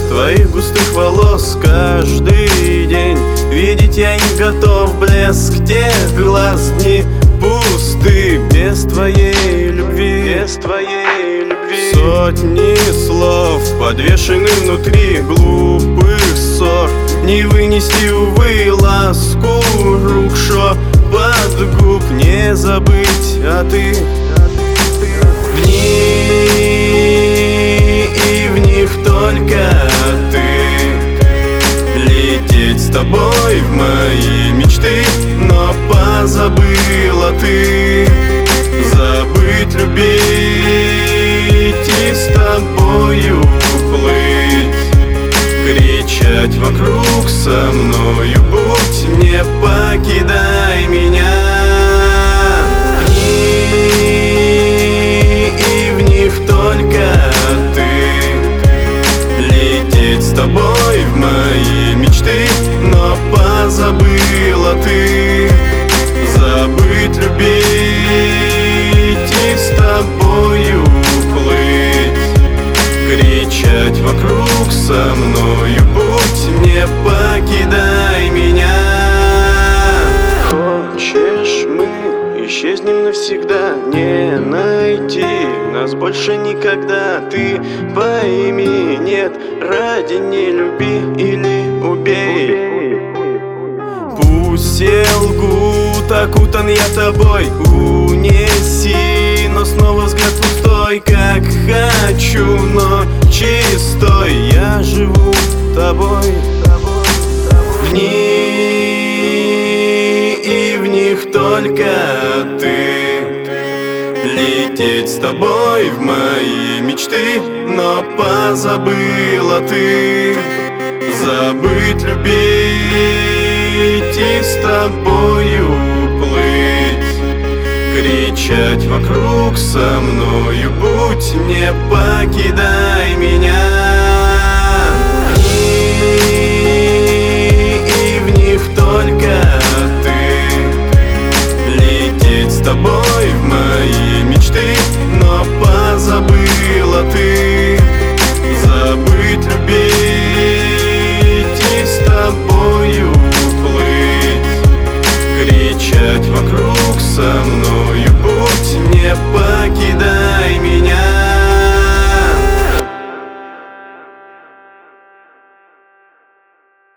твоих густых волос каждый день. Видеть я не готов блеск тех глаз. Дни пусты без твоей любви, без твоей любви. Сотни слов подвешены внутри глупых ссор. Не вынести, увы, ласку рук, шепот губ не забыть, а ты в них, и в них только ты. Лететь с тобой в мои мечты, но позабыла ты. Забыть, любить и с тобою плыть. Кричать вокруг со мною будь, не покидай меня. И в них только ты. Лететь с тобой в мои мечты, но позабыла ты. Забыть, любить и с тобою плыть. Кричать вокруг со мною будь, не покидай меня. Хочешь, мы исчезнем навсегда, не найти нас больше никогда. Ты пойми, нет, ради не люби или убей. Пусть все лгут, окутан я тобой, унеси, но снова взгляд пустой, как хочу, но чистой. Я живу тобой, в них, и в них только ты. Лететь с тобой в мои мечты, но позабыла ты. Забыть, любить и с тобою плыть. Кричать вокруг со мною будь, не покидай меня.